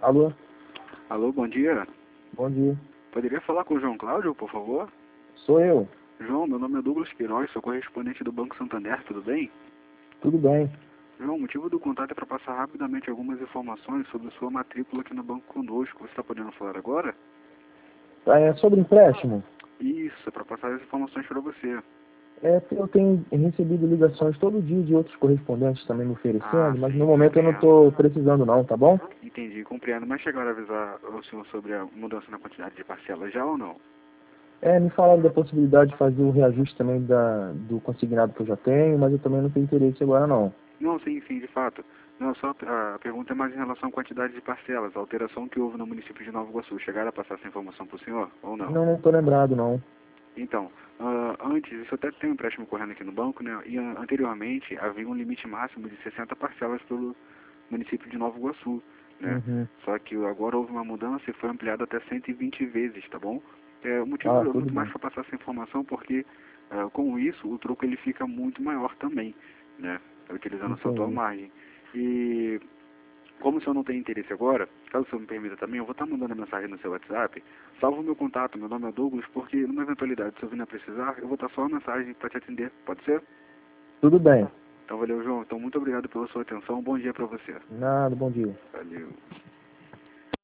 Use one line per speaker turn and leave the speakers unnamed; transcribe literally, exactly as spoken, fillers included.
Alô?
Alô, bom dia.
Bom dia.
Poderia falar com o João Cláudio, por favor?
Sou eu.
João, meu nome é Douglas Queiroz, sou correspondente do Banco Santander, tudo bem?
Tudo bem.
João, o motivo do contato é para passar rapidamente algumas informações sobre sua matrícula aqui no banco conosco. Você está podendo falar agora?
Ah, É sobre empréstimo?
Isso, é para passar as informações para você.
É, eu tenho recebido ligações todo dia de outros correspondentes também me oferecendo,
Ah,
mas
sim,
no momento eu não
compreendo.
estou precisando não, tá bom?
Entendi, compreendo. Mas chegaram a avisar o senhor sobre a mudança na quantidade de parcelas já ou não?
É, me falaram da possibilidade de fazer o reajuste também da, do consignado que eu já tenho, mas eu também não tenho interesse agora não.
Não, sim, sim, de fato. Não, só a pergunta é mais em relação à quantidade de parcelas, a alteração que houve no município de Nova Iguaçu. Chegaram a passar essa informação para o senhor ou não?
Não, não estou lembrado não.
Então, ah, antes, isso até tem um empréstimo correndo aqui no banco, né? E ah, anteriormente havia um limite máximo de sessenta parcelas pelo município de Nova Iguaçu, né?
Uhum.
Só que agora houve uma mudança e foi ampliado até cento e vinte vezes, tá bom? É, o motivo
Ah,
é
tudo
muito mais
bem.
para passar essa informação porque ah, com isso o troco ele fica muito maior também, né? Utilizando a sua atual
Entendi.
margem. E como o senhor não tem interesse agora, caso o senhor me permita também, eu vou estar mandando a mensagem no seu WhatsApp. Salva o meu contato, meu nome é Douglas, porque numa eventualidade, se eu vir a precisar, eu vou estar só uma mensagem para te atender. Pode ser?
Tudo bem.
Então valeu, João. Então muito obrigado pela sua atenção. Bom dia para você.
Nada, bom dia.
Valeu.